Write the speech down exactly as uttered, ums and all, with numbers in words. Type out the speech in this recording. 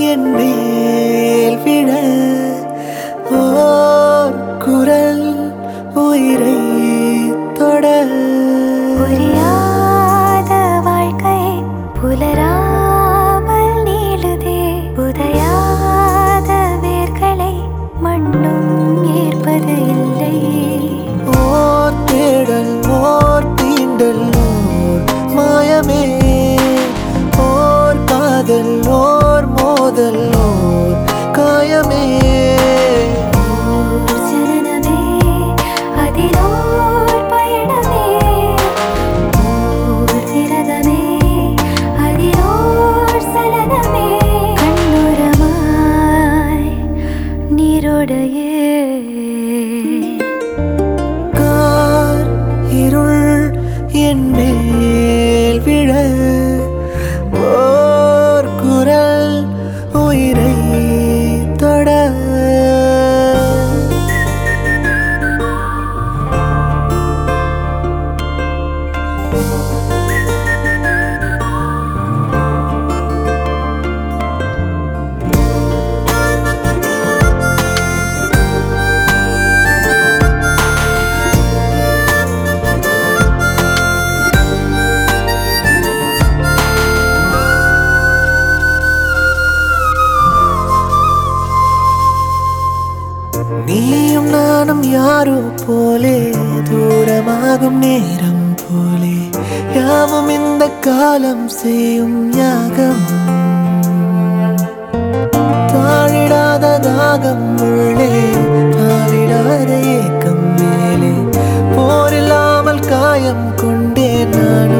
என் மேல் விழ ஓர் குரல் உயிரை தொட புரியாத வாழ்க்கை புலராமல் நீளுதே புதையாத வேர்களை மண்ணும் ஏற்பது இல்லை ஓர் தேடல் ஓர் தீண்டல் ஓர் மாயமே ஓர் காதல் ஓர் மோதல் ஓர் காயமே ஓர் சலனமே அதிலோர் பயணமே ஓர் விரதமே அதிலோர் சலனமே கண்ணுரமாய் நீரோடையே கார் இருள் என் மேல் விழ ஓர் குரல் உயிரை தொட நீயும் நானும் யாரோ போலே தூரமாகும் நேரம் போலே யாவும் இந்த காலம் செய்யும் யாகம் தாழிடாத தாகம் உள்ளே தாவிடாத ஏக்கம் மேலே போரில்லாமல் காயம் கொண்டேன் நானும்